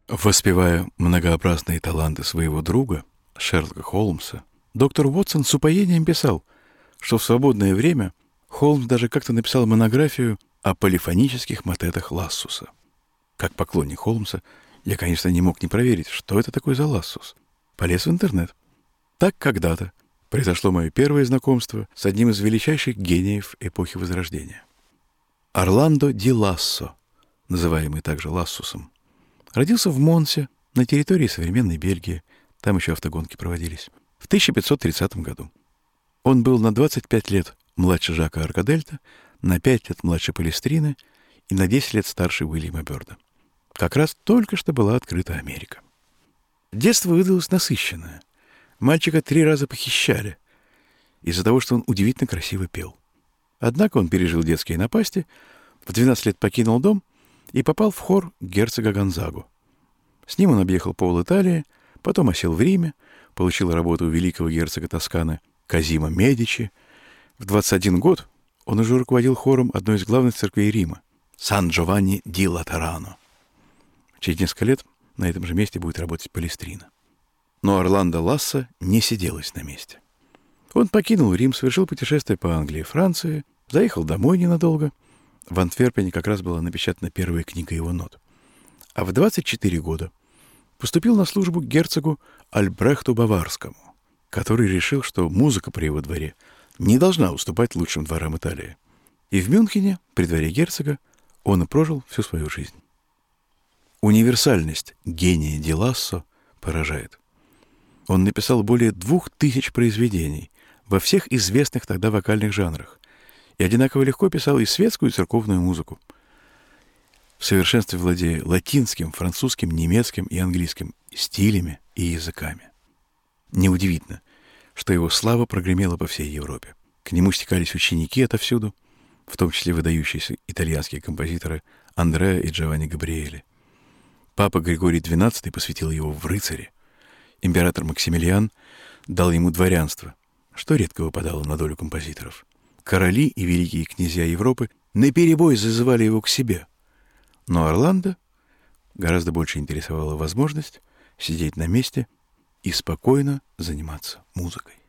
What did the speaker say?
Воспевая многообразные таланты своего друга, Шерлока Холмса, доктор Уотсон с упоением писал, что в свободное время Холмс даже как-то написал монографию о полифонических мотетах Лассуса. Как поклонник Холмса, я, конечно, не мог не проверить, что это такое за Лассус. Полез в интернет. Так когда-то произошло мое первое знакомство с одним из величайших гениев эпохи Возрождения. Орландо ди Лассо, называемый также Лассусом, родился в Монсе, на территории современной Бельгии, там еще автогонки проводились, в 1530 году. Он был на 25 лет младше Жака Аркадельта, на 5 лет младше Палестрины и на 10 лет старше Уильяма Бёрда. Как раз только что была открыта Америка. Детство выдалось насыщенное. Мальчика 3 раза похищали из-за того, что он удивительно красиво пел. Однако он пережил детские напасти, в 12 лет покинул дом и попал в хор герцога Гонзагу. С ним он объехал пол Италии, потом осел в Риме, получил работу у великого герцога Тосканы Казимо Медичи. В 21 год он уже руководил хором одной из главных церквей Рима — Сан-Джованни ди Латерано. Через несколько лет на этом же месте будет работать Палестрина. Но Орландо Лассо не сиделось на месте. Он покинул Рим, совершил путешествие по Англии и Франции, заехал домой ненадолго. В Антверпене как раз была напечатана первая книга его нот. А в 24 года поступил на службу к герцогу Альбрехту Баварскому, который решил, что музыка при его дворе не должна уступать лучшим дворам Италии. И в Мюнхене, при дворе герцога, он и прожил всю свою жизнь. Универсальность гения ди Лассо поражает. Он написал более 2000 произведений во всех известных тогда вокальных жанрах и одинаково легко писал и светскую, и церковную музыку. В совершенстве владея латинским, французским, немецким и английским стилями и языками. Неудивительно, что его слава прогремела по всей Европе. К нему стекались ученики отовсюду, в том числе выдающиеся итальянские композиторы Андреа и Джованни Габриэли. Папа Григорий XII посвятил его в рыцари. Император Максимилиан дал ему дворянство, что редко выпадало на долю композиторов. Короли и великие князья Европы наперебой зазывали его к себе. Но Орландо гораздо больше интересовала возможность сидеть на месте и спокойно заниматься музыкой.